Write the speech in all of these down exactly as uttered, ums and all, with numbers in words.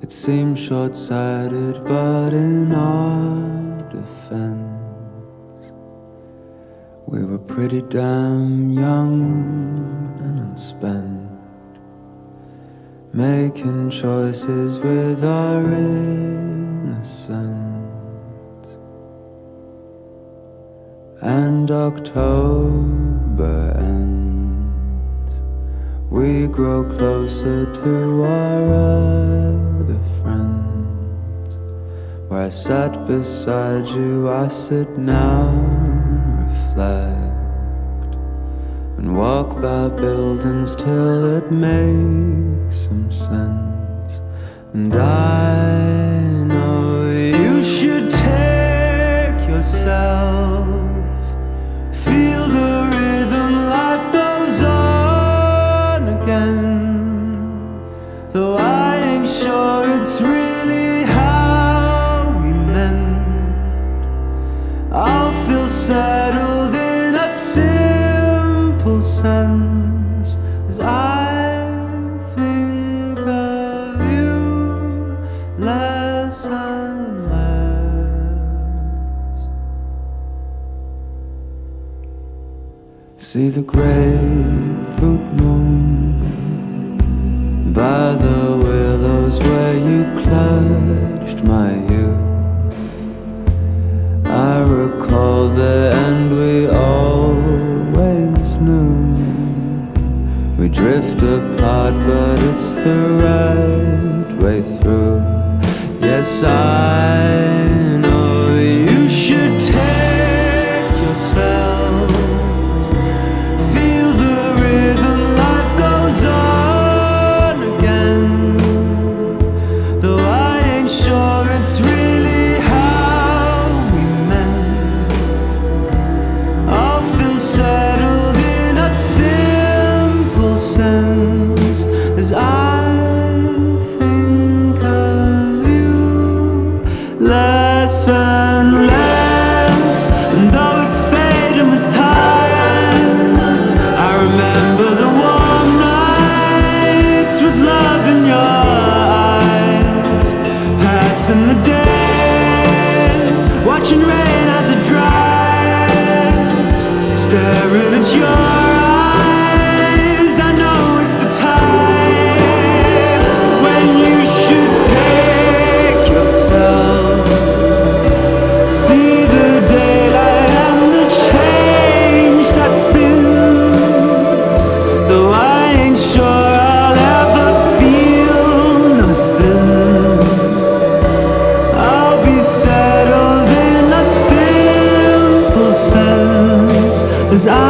It seemed short-sighted, but in our defense, we were pretty damn young and unspent, making choices with our innocence. And October ends, we grow closer to our other friends. Where I sat beside you, I sit now and reflect, and walk by buildings till it makes some sense. And I know you should take yourself, feel the rhythm, life goes on again. Though I ain't sure it's really how we meant, I'll feel settled in a simple sense as I think of you less and less. See the grapefruit moon by the willows where you clutched my youth. I recall the end we always knew. We drift apart, but it's the right way through. Yes, I know you should take yourself, feel the rhythm, life goes on again. Though I ain't sure it's really how we meant, I'll feel settled in a simple sense as I think of you less and less. And though it's fading with time, I remember the warm nights with love in your eyes, passing the days, watching rain as it dries, staring at your eyes. I know it's the time when you should take yourself, see the daylight and the change that's been. Though I ain't sure I'll ever feel nothing, I'll be settled in a simple sense as I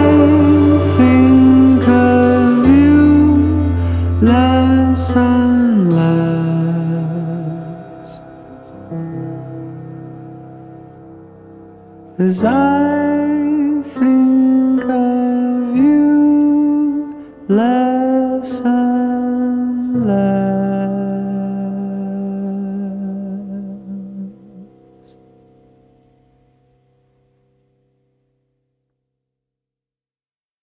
think of you less and less. As I